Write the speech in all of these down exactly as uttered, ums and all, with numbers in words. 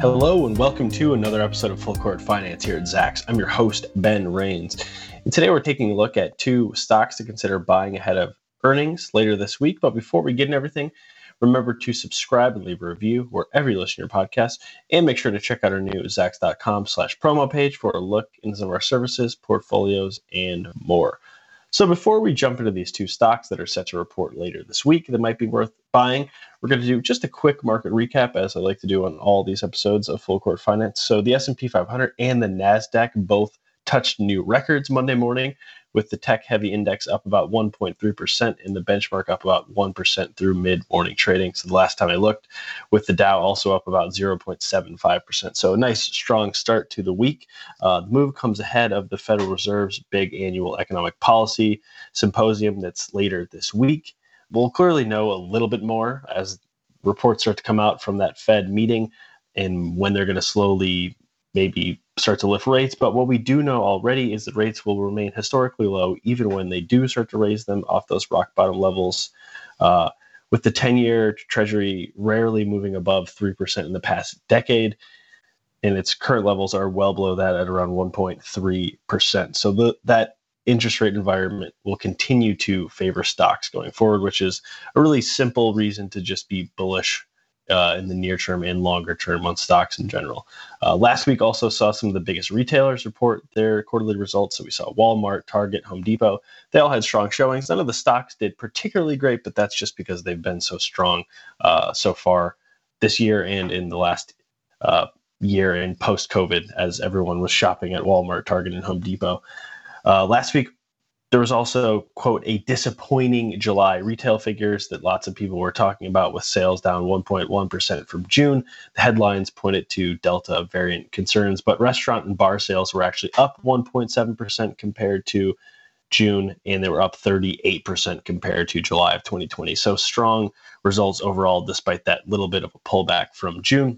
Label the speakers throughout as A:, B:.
A: Hello and welcome to another episode of Full Court Finance here at Zacks. I'm your host, Ben Rains. And today we're taking a look at two stocks to consider buying ahead of earnings later this week. But before we get into everything, remember to subscribe and leave a review wherever you listen to your podcast. And make sure to check out our new Zacks.com slash promo page for a look into some of our services, portfolios, and more. So before we jump into these two stocks that are set to report later this week that might be worth buying, we're going to do just a quick market recap, as I like to do on all these episodes of Full Court Finance. So the S and P five hundred and the NASDAQ both touched new records Monday morning, with the tech-heavy index up about one point three percent and the benchmark up about one percent through mid-morning trading. So the last time I looked, with the Dow also up about zero point seven five percent. So a nice, strong start to the week. Uh, the move comes ahead of the Federal Reserve's big annual economic policy symposium that's later this week. We'll clearly know a little bit more as reports start to come out from that Fed meeting and when they're going to slowly maybe start to lift rates. But what we do know already is that rates will remain historically low even when they do start to raise them off those rock bottom levels. Uh, with the ten-year Treasury rarely moving above three percent in the past decade, and its current levels are well below that at around one point three percent. So the, that interest rate environment will continue to favor stocks going forward, which is a really simple reason to just be bullish Uh, in the near term and longer term on stocks in general. Uh, last week also saw some of the biggest retailers report their quarterly results. So we saw Walmart, Target, Home Depot. They all had strong showings. None of the stocks did particularly great, but that's just because they've been so strong uh, so far this year and in the last uh, year and post-COVID, as everyone was shopping at Walmart, Target, and Home Depot. Uh, last week, there was also, quote, a disappointing July retail figures that lots of people were talking about, with sales down one point one percent from June. The headlines pointed to Delta variant concerns, but restaurant and bar sales were actually up one point seven percent compared to June, and they were up thirty-eight percent compared to July of twenty twenty. So strong results overall, despite that little bit of a pullback from June.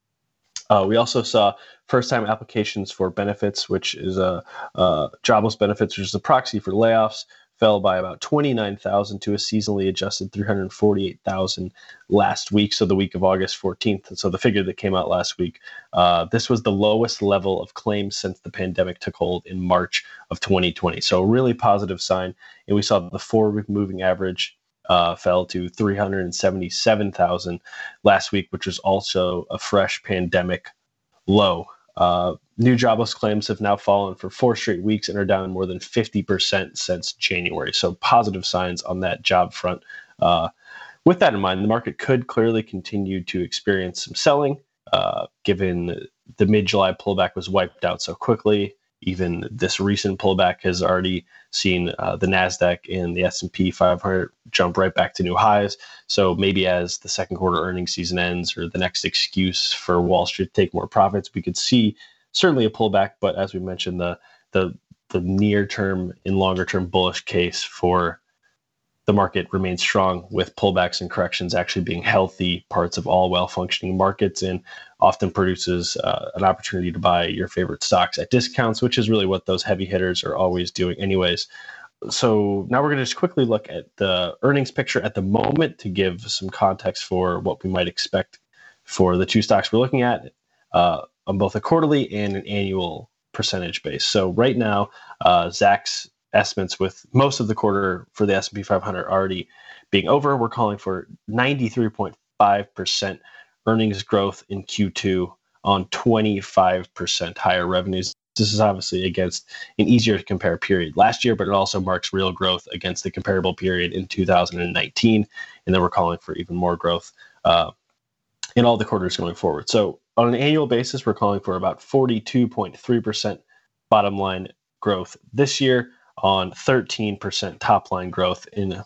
A: Uh, we also saw first-time applications for benefits, which is a uh, jobless benefits, which is a proxy for layoffs, fell by about twenty-nine thousand to a seasonally adjusted three hundred forty-eight thousand last week, so the week of August fourteenth. So the figure that came out last week, uh, this was the lowest level of claims since the pandemic took hold in March of twenty twenty. So a really positive sign. And we saw the four-week moving average Uh, fell to three hundred seventy-seven thousand last week, which was also a fresh pandemic low. Uh, new jobless claims have now fallen for four straight weeks and are down more than fifty percent since January. So positive signs on that job front. Uh, with that in mind, the market could clearly continue to experience some selling, uh, given the mid-July pullback was wiped out so quickly. Even this recent pullback has already seen uh, the NASDAQ and the S and P five hundred jump right back to new highs. So maybe as the second quarter earnings season ends, or the next excuse for Wall Street to take more profits, we could see certainly a pullback. But as we mentioned, the the the near term and longer term bullish case for the market remains strong, with pullbacks and corrections actually being healthy parts of all well-functioning markets, and often produces uh, an opportunity to buy your favorite stocks at discounts, which is really what those heavy hitters are always doing anyways. So now we're going to just quickly look at the earnings picture at the moment to give some context for what we might expect for the two stocks we're looking at uh, on both a quarterly and an annual percentage base. So right now, uh, Zacks estimates, with most of the quarter for the S and P five hundred already being over, we're calling for ninety-three point five percent earnings growth in Q two on twenty-five percent higher revenues. This is obviously against an easier to compare period last year, but it also marks real growth against the comparable period in two thousand nineteen. And then we're calling for even more growth uh, in all the quarters going forward. So on an annual basis, we're calling for about forty-two point three percent bottom line growth this year, on thirteen percent top line growth in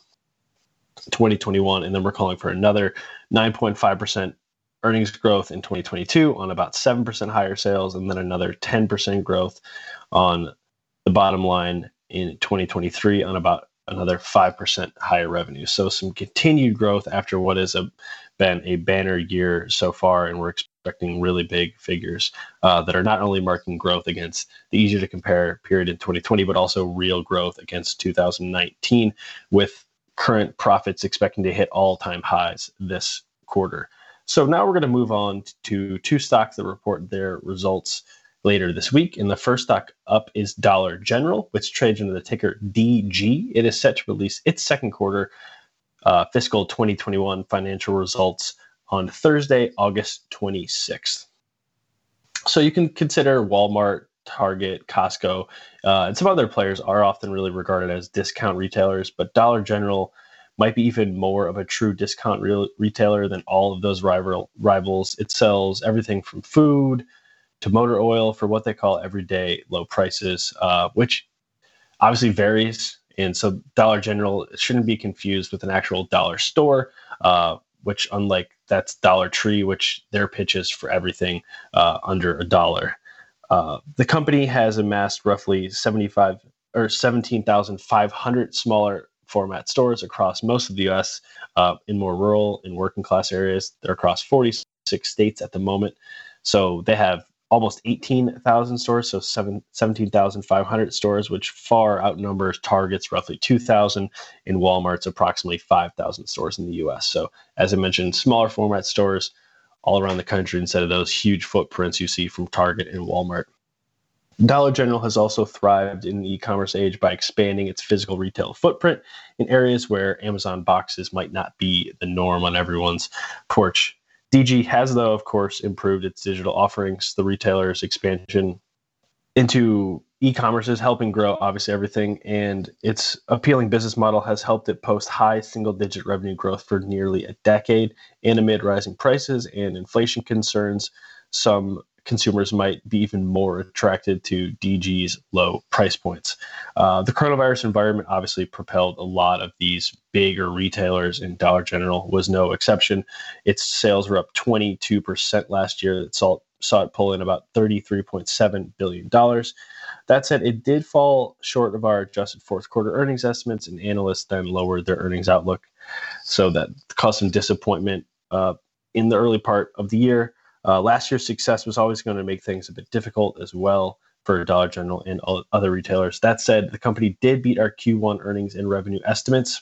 A: twenty twenty-one. And then we're calling for another nine point five percent earnings growth in twenty twenty-two on about seven percent higher sales, and then another ten percent growth on the bottom line in twenty twenty-three on about another five percent higher revenue. So some continued growth after what has a, been a banner year so far, and we're expecting really big figures uh, that are not only marking growth against the easier to compare period in twenty twenty, but also real growth against two thousand nineteen, with current profits expecting to hit all-time highs this quarter. So now we're going to move on to two stocks that report their results later this week. And the first stock up is Dollar General, which trades under the ticker D G. It is set to release its second quarter uh, fiscal twenty twenty-one financial results on Thursday, August twenty-sixth. So you can consider Walmart, Target, Costco, uh, and some other players are often really regarded as discount retailers, but Dollar General might be even more of a true discount re- retailer than all of those rival rivals. It sells everything from food to motor oil for what they call everyday low prices, uh, which obviously varies. And so Dollar General shouldn't be confused with an actual dollar store, uh, which unlike that's Dollar Tree, which their pitch is for everything uh, under a dollar. Uh, the company has amassed roughly seventy-five or seventeen thousand five hundred smaller format stores across most of the U S uh, in more rural and working class areas. They're across forty-six states at the moment. So they have almost eighteen thousand stores, so seventeen thousand five hundred stores, which far outnumbers Target's roughly two thousand and Walmart's approximately five thousand stores in the U S. So as I mentioned, smaller format stores all around the country instead of those huge footprints you see from Target and Walmart. Dollar General has also thrived in the e-commerce age by expanding its physical retail footprint in areas where Amazon boxes might not be the norm on everyone's porch. D G has, though, of course, improved its digital offerings. The retailer's expansion into e-commerce is helping grow, obviously, everything, and its appealing business model has helped it post high single-digit revenue growth for nearly a decade. And amid rising prices and inflation concerns, some consumers might be even more attracted to D G's low price points. Uh, the coronavirus environment obviously propelled a lot of these bigger retailers, and Dollar General was no exception. Its sales were up twenty-two percent last year. It saw, saw it pull in about thirty-three point seven billion dollars. That said, it did fall short of our adjusted fourth quarter earnings estimates, and analysts then lowered their earnings outlook. So that caused some disappointment uh, in the early part of the year. Uh, last year's success was always going to make things a bit difficult as well for Dollar General and other retailers. That said, the company did beat our Q one earnings and revenue estimates.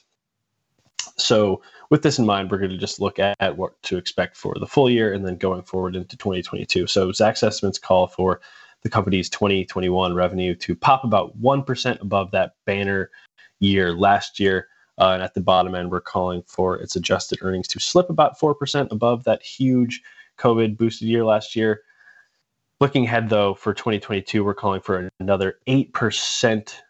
A: So with this in mind, we're going to just look at what to expect for the full year and then going forward into twenty twenty-two. So Zacks estimates call for the company's twenty twenty-one revenue to pop about one percent above that banner year last year. Uh, and at the bottom end, we're calling for its adjusted earnings to slip about four percent above that huge COVID boosted year last year. Looking ahead, though, for twenty twenty-two, we're calling for another eight percent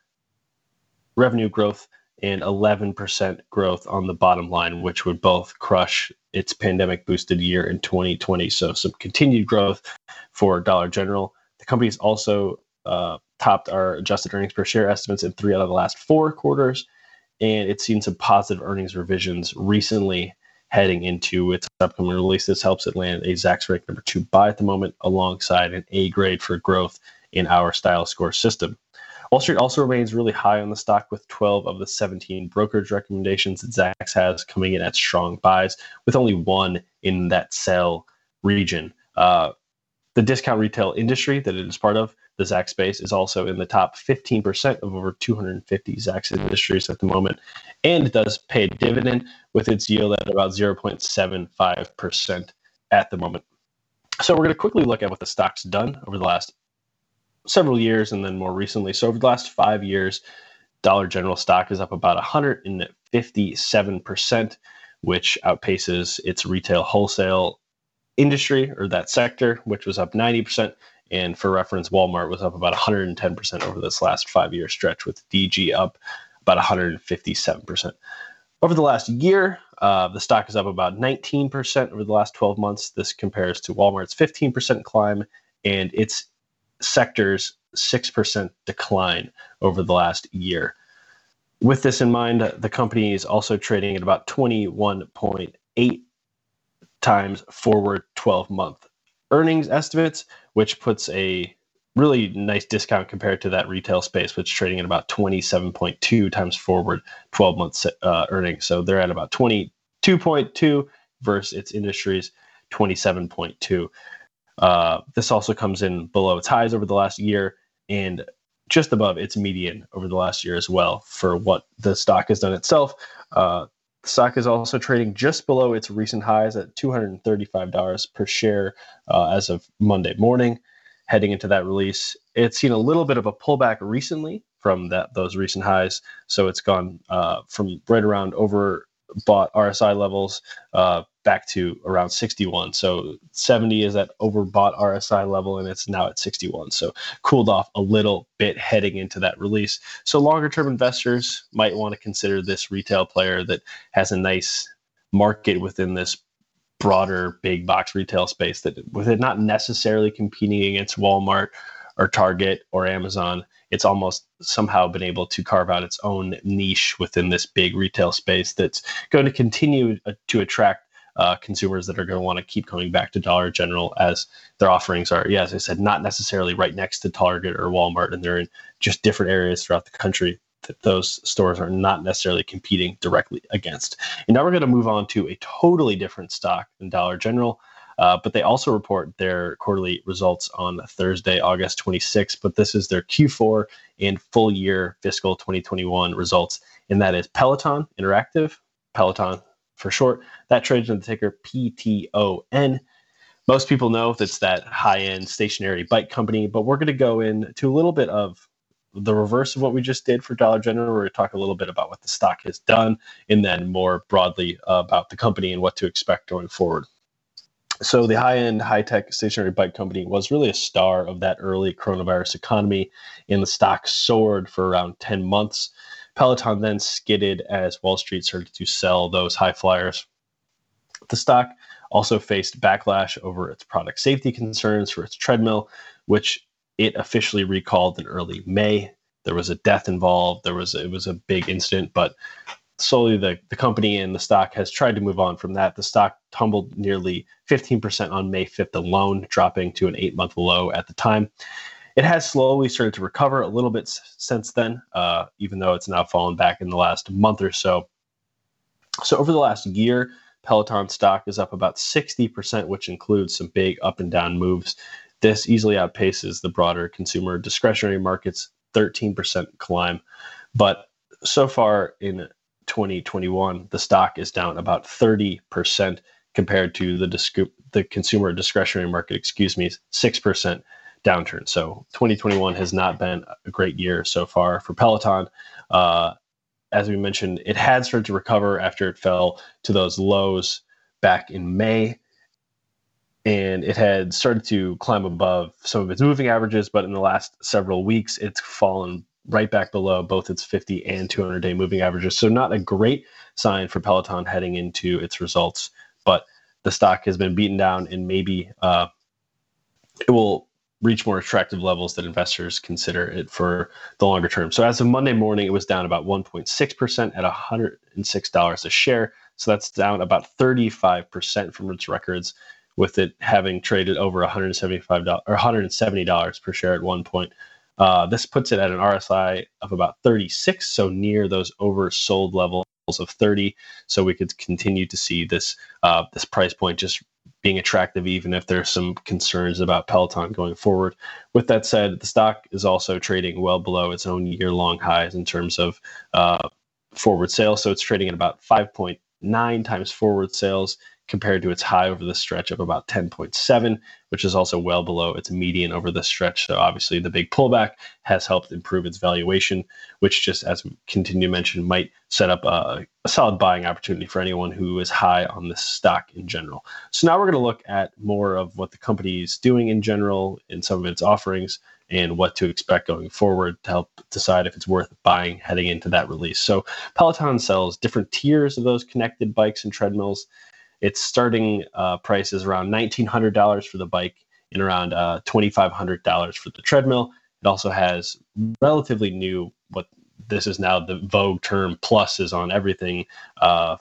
A: revenue growth and eleven percent growth on the bottom line, which would both crush its pandemic boosted year in twenty twenty. So some continued growth for Dollar General. The company's also uh, topped our adjusted earnings per share estimates in three out of the last four quarters, and it's seen some positive earnings revisions recently heading into its upcoming release. This helps it land a Zacks rank number two buy at the moment, alongside an A grade for growth in our style score system. Wall Street also remains really high on the stock, with twelve of the seventeen brokerage recommendations that Zacks has coming in at strong buys, with only one in that sell region. Uh, the discount retail industry that it is part of, the Zacks space, is also in the top fifteen percent of over two hundred fifty Zacks industries at the moment, and it does pay a dividend with its yield at about zero point seven five percent at the moment. So we're going to quickly look at what the stock's done over the last several years and then more recently. So over the last five years, Dollar General stock is up about one hundred fifty-seven percent, which outpaces its retail wholesale industry, or that sector, which was up ninety percent. And for reference, Walmart was up about one hundred ten percent over this last five-year stretch, with D G up about one hundred fifty-seven percent. Over the last year, uh, the stock is up about nineteen percent over the last twelve months. This compares to Walmart's fifteen percent climb and its sector's six percent decline over the last year. With this in mind, the company is also trading at about twenty-one point eight times forward twelve-month earnings estimates, which puts a really nice discount compared to that retail space, which is trading at about twenty-seven point two times forward twelve-month uh, earnings. So they're at about twenty-two point two versus its industry's twenty-seven point two. Uh, this also comes in below its highs over the last year and just above its median over the last year as well for what the stock has done itself. Uh, The stock is also trading just below its recent highs at two hundred thirty-five dollars per share uh, as of Monday morning. Heading into that release, it's seen a little bit of a pullback recently from that those recent highs. So it's gone uh, from right around overbought R S I levels uh, back to around sixty-one. So seventy is that overbought R S I level, and it's now at sixty-one. So cooled off a little bit heading into that release. So longer term investors might want to consider this retail player that has a nice market within this broader big box retail space, that with it not necessarily competing against Walmart or Target or Amazon, it's almost somehow been able to carve out its own niche within this big retail space that's going to continue to attract uh, consumers that are going to want to keep coming back to Dollar General, as their offerings are, yeah, as I said, not necessarily right next to Target or Walmart, and they're in just different areas throughout the country that those stores are not necessarily competing directly against. And now we're going to move on to a totally different stock than Dollar General, uh, but they also report their quarterly results on Thursday, August twenty-sixth, but this is their Q four and full year fiscal twenty twenty-one results, and that is Peloton Interactive, Peloton for short. That trades on the ticker P T O N. Most people know that's that high-end stationary bike company, but we're going to go into a little bit of the reverse of what we just did for Dollar General. We're going to talk a little bit about what the stock has done, and then more broadly uh, about the company and what to expect going forward. So the high-end, high-tech stationary bike company was really a star of that early coronavirus economy, and the stock soared for around ten months. Peloton then skidded as Wall Street started to sell those high flyers. The stock also faced backlash over its product safety concerns for its treadmill, which it officially recalled in early May. There was a death involved. There was it was a big incident, but slowly the, the company and the stock has tried to move on from that. The stock tumbled nearly fifteen percent on May fifth alone, dropping to an eight-month low at the time. It has slowly started to recover a little bit s- since then, uh, even though it's now fallen back in the last month or so. So over the last year, Peloton stock is up about sixty percent, which includes some big up and down moves. This easily outpaces the broader consumer discretionary market's thirteen percent climb. But so far in twenty twenty-one, the stock is down about thirty percent compared to the disc- the consumer discretionary market, excuse me, six percent downturn. So twenty twenty-one has not been a great year so far for Peloton. Uh, as we mentioned, it had started to recover after it fell to those lows back in May. And it had started to climb above some of its moving averages, but in the last several weeks, it's fallen right back below both its fifty and two hundred day moving averages. So not a great sign for Peloton heading into its results, but the stock has been beaten down, and maybe uh, it will reach more attractive levels that investors consider it for the longer term. So as of Monday morning, it was down about one point six percent at one hundred six dollars a share. So that's down about thirty-five percent from its records, with it having traded over one hundred seventy-five dollars or one hundred seventy dollars per share at one point. Uh, this puts it at an R S I of about thirty-six, so near those oversold levels of thirty. So we could continue to see this uh, this price point just being attractive, even if there's some concerns about Peloton going forward. With that said, the stock is also trading well below its own year-long highs in terms of uh, forward sales. So it's trading at about five point nine times forward sales, compared to its high over the stretch of about ten point seven, which is also well below its median over the stretch. So obviously the big pullback has helped improve its valuation, which, just as we continue to mention, might set up a, a solid buying opportunity for anyone who is high on this stock in general. So now we're going to look at more of what the company is doing in general in some of its offerings, and what to expect going forward to help decide if it's worth buying heading into that release. So Peloton sells different tiers of those connected bikes and treadmills. Its starting uh, price is around nineteen hundred dollars for the bike and around uh, twenty-five hundred dollars for the treadmill. It also has relatively new, what this is now the vogue term, pluses on everything. Uh,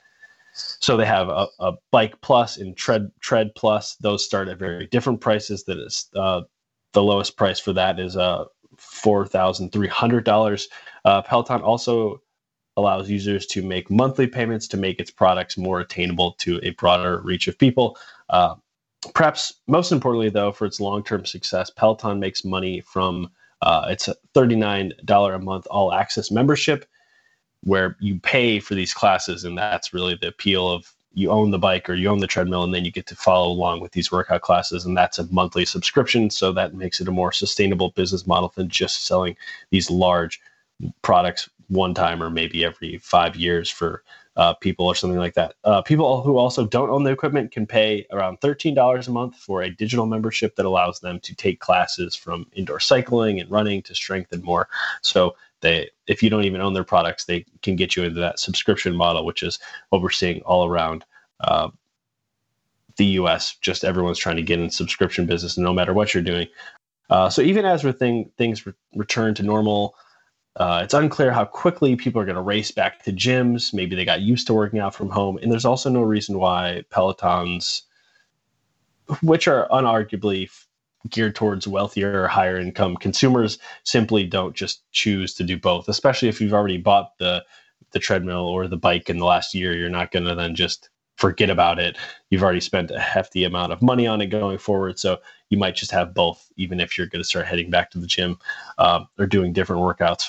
A: so they have a, a bike plus and tread tread plus. Those start at very different prices. That is uh, the lowest price for that is uh, four thousand three hundred dollars. Uh, Peloton also allows users to make monthly payments to make its products more attainable to a broader reach of people. Uh, perhaps most importantly, though, for its long-term success, Peloton makes money from uh, its thirty-nine dollars a month all-access membership. where you pay for these classes, and that's really the appeal of you own the bike or you own the treadmill, and then you get to follow along with these workout classes, and that's a monthly subscription. So that makes it a more sustainable business model than just selling these large products one time or maybe every five years for uh, people or something like that. Uh, people who also don't own the equipment can pay around thirteen dollars a month for a digital membership that allows them to take classes from indoor cycling and running to strength and more. So they, if you don't even own their products, they can get you into that subscription model, which is what we're seeing all around uh, the U S. Just everyone's trying to get in subscription business, no matter what you're doing. Uh, so even as we're thing, things re- return to normal, uh, it's unclear how quickly people are going to race back to gyms. Maybe they got used to working out from home. And there's also no reason why Pelotons, which are unarguably geared towards wealthier or higher income consumers, simply don't just choose to do both, especially if you've already bought the the treadmill or the bike in the last year. You're not going to then just forget about it. You've already spent a hefty amount of money on it going forward. So you might just have both, even if you're going to start heading back to the gym uh, or doing different workouts.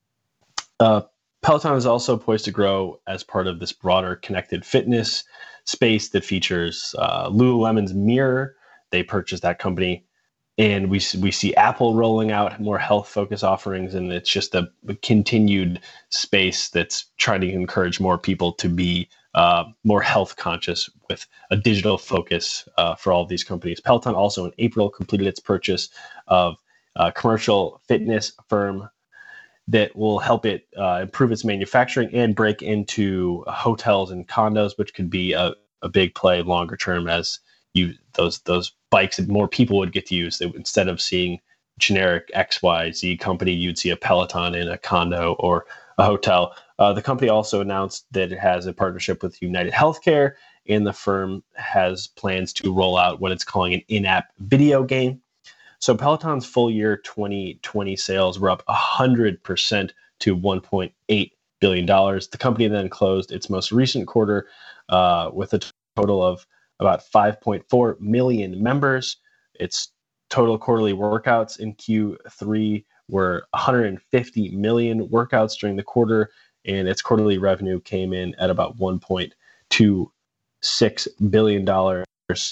A: Uh, Peloton is also poised to grow as part of this broader connected fitness space that features uh, Lululemon's Mirror. They purchased that company. And we we see Apple rolling out more health-focused offerings, and it's just a, a continued space that's trying to encourage more people to be uh, more health-conscious with a digital focus uh, for all of these companies. Peloton also in April completed its purchase of a commercial fitness firm that will help it uh, improve its manufacturing and break into hotels and condos, which could be a, a big play longer term as you those those bikes that more people would get to use. They, instead of seeing generic X Y Z company, you'd see a Peloton in a condo or a hotel. Uh, the company also announced that it has a partnership with United Healthcare, and the firm has plans to roll out what it's calling an in-app video game. So Peloton's full year twenty twenty sales were up one hundred percent to one point eight billion dollars. The company then closed its most recent quarter uh, with a total of about five point four million members. Its total quarterly workouts in Q three were one hundred fifty million workouts during the quarter, and its quarterly revenue came in at about one point two six billion dollars.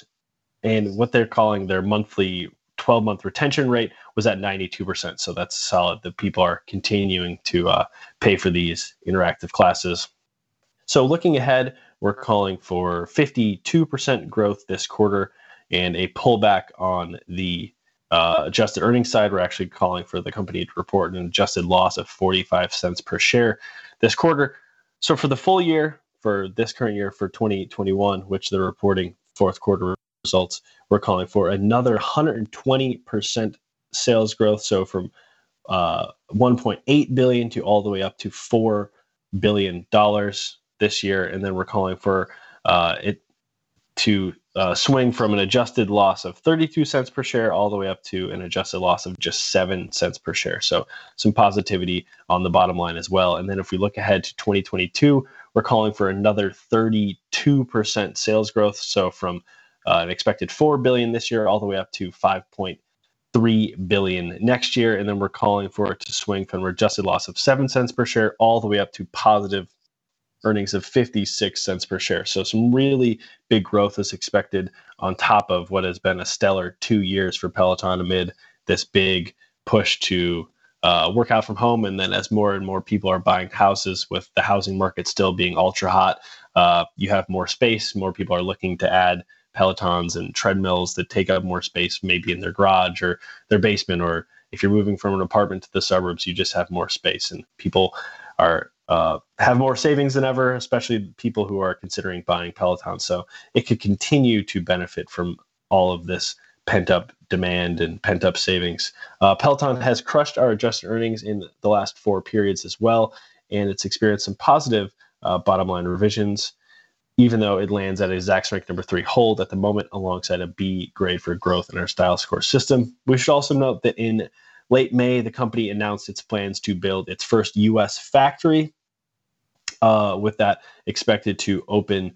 A: And what they're calling their monthly twelve-month retention rate was at ninety-two percent. So that's solid that people are continuing to uh, pay for these interactive classes. So looking ahead, we're calling for fifty-two percent growth this quarter and a pullback on the uh, adjusted earnings side. We're actually calling for the company to report an adjusted loss of forty-five cents per share this quarter. So for the full year, for this current year, for twenty twenty-one, which they're reporting fourth quarter results, we're calling for another one hundred twenty percent sales growth. So from uh, one point eight billion dollars to all the way up to four billion dollars this year. And then we're calling for uh, it to uh, swing from an adjusted loss of thirty-two cents per share all the way up to an adjusted loss of just seven cents per share. So some positivity on the bottom line as well. And then if we look ahead to twenty twenty-two, we're calling for another thirty-two percent sales growth. So from uh, an expected four billion dollars this year all the way up to five point three billion dollars next year. And then we're calling for it to swing from an adjusted loss of seven cents per share all the way up to positive earnings of fifty-six cents per share. So some really big growth is expected on top of what has been a stellar two years for Peloton amid this big push to uh, work out from home. And then as more and more people are buying houses, with the housing market still being ultra hot, uh, you have more space. More people are looking to add Pelotons and treadmills that take up more space, maybe in their garage or their basement, or if you're moving from an apartment to the suburbs, you just have more space, and people are uh, have more savings than ever, especially people who are considering buying Peloton. So it could continue to benefit from all of this pent-up demand and pent-up savings. Uh, Peloton has crushed our adjusted earnings in the last four periods as well, and it's experienced some positive uh, bottom line revisions, even though it lands at a Zacks rank number three hold at the moment, alongside a B grade for growth in our style score system. We should also note that in late May, the company announced its plans to build its first U S factory, uh, with that expected to open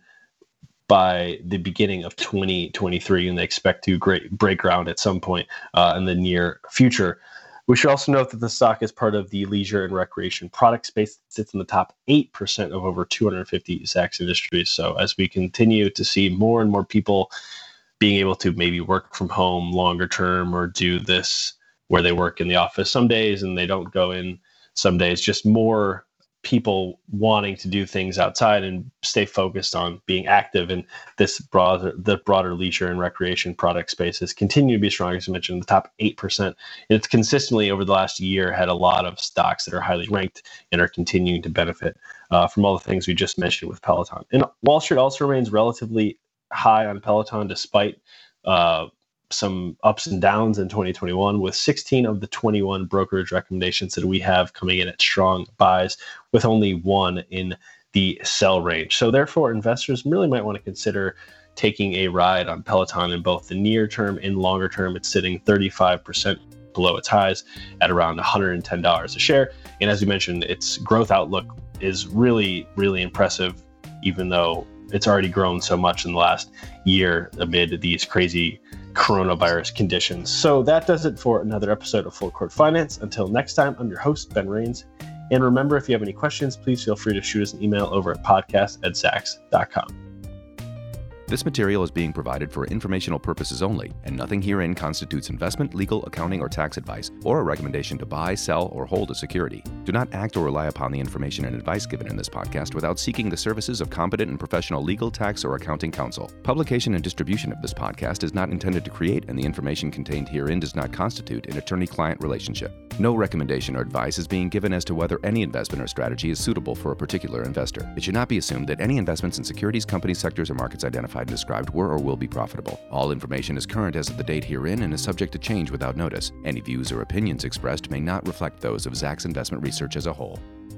A: by the beginning of twenty twenty-three, and they expect to great, break ground at some point uh, in the near future. We should also note that the stock is part of the leisure and recreation product space that sits in the top eight percent of over two hundred fifty Zacks industries. So as we continue to see more and more people being able to maybe work from home longer term or do this where they work in the office some days and they don't go in some days, just more people wanting to do things outside and stay focused on being active in this broader, the broader leisure and recreation product spaces continue to be strong, as I mentioned, the top eight percent. And it's consistently over the last year had a lot of stocks that are highly ranked and are continuing to benefit uh, from all the things we just mentioned with Peloton. And Wall Street also remains relatively high on Peloton despite uh, some ups and downs in twenty twenty-one, with sixteen of the twenty-one brokerage recommendations that we have coming in at strong buys, with only one in the sell range. So therefore, investors really might want to consider taking a ride on Peloton in both the near term and longer term. It's sitting thirty-five percent below its highs at around one hundred ten dollars a share. And as you mentioned, its growth outlook is really, really impressive, even though it's already grown so much in the last year amid these crazy coronavirus conditions. So that does it for another episode of Full Court Finance. Until next time, I'm your host, Ben Rains. And remember, if you have any questions, please feel free to shoot us an email over at podcast at zacks dot com.
B: This material is being provided for informational purposes only, and nothing herein constitutes investment, legal, accounting, or tax advice, or a recommendation to buy, sell, or hold a security. Do not act or rely upon the information and advice given in this podcast without seeking the services of competent and professional legal, tax, or accounting counsel. Publication and distribution of this podcast is not intended to create, and the information contained herein does not constitute an attorney-client relationship. No recommendation or advice is being given as to whether any investment or strategy is suitable for a particular investor. It should not be assumed that any investments in securities, companies, sectors, or markets identified and described were or will be profitable. All information is current as of the date herein and is subject to change without notice. Any views or opinions expressed may not reflect those of Zacks Investment Research as a whole.